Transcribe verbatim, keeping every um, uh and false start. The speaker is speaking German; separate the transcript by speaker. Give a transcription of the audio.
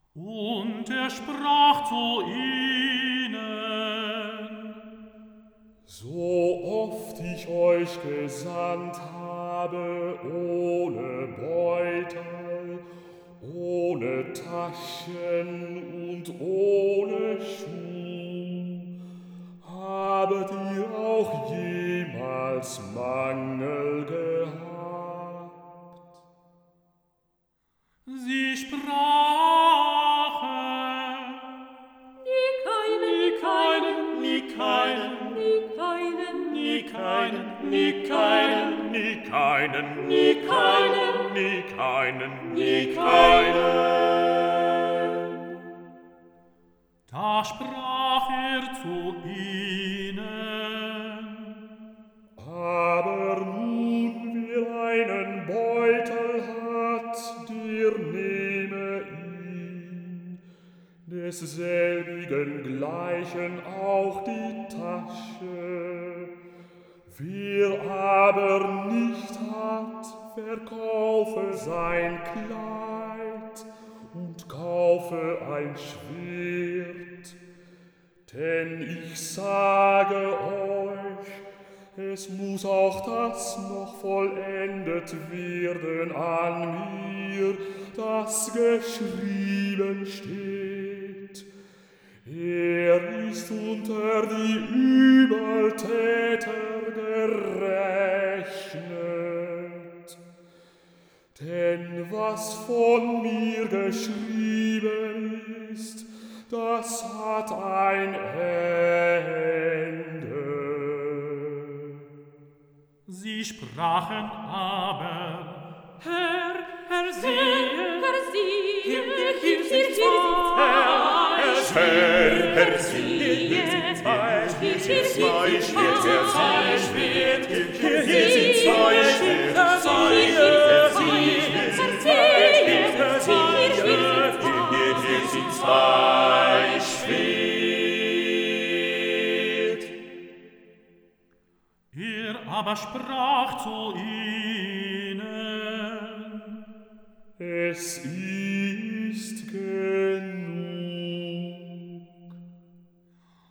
Speaker 1: Und er sprach zu ihnen:
Speaker 2: So oft ich euch gesandt habe, ohne Beutel, ohne Taschen und ohne Schuh, habet ihr auch jemals Mangel gehabt?
Speaker 1: Sie sprachen:
Speaker 3: Nie keinen,
Speaker 1: nie keinen,
Speaker 3: nie keinen,
Speaker 1: nie keinen, nie keinen, nie keinen, nie keinen, nie keinen, nie keinen. Da sprach er zu ihnen:
Speaker 2: Aber nun, wer einen Beutel hat, der nehme ihn, desselbigen gleichen auch die Tasche. Wer aber nicht hat, verkaufe sein Kleid und kaufe ein Schwert. Denn ich sage euch, es muss auch das noch vollendet werden an mir, das geschrieben steht. Er ist unter die Übeltäter gerechnet. Denn was von mir geschrieben ist, das hat ein Ende.
Speaker 1: Sie sprachen aber: Herr, Herr, siehe,
Speaker 3: Herr, siehe,
Speaker 1: hier,
Speaker 3: hier,
Speaker 1: hier
Speaker 3: hier
Speaker 1: sind
Speaker 3: sind
Speaker 1: zwei.
Speaker 3: zwei.
Speaker 1: Herr, Herr,
Speaker 3: siehe,
Speaker 1: hier sind zwei.
Speaker 3: hier
Speaker 1: Hier
Speaker 3: sind
Speaker 1: sind zwei
Speaker 3: zwei.
Speaker 1: Schwerter, zwei Schwert. Hier, hier
Speaker 3: Siehe,
Speaker 1: sind zwei Schwerter, siehe, siehe, hier sind zwei Schwerter, siehe, hier, hier sind zwei Schwert. Er aber sprach zu ihnen:
Speaker 2: Es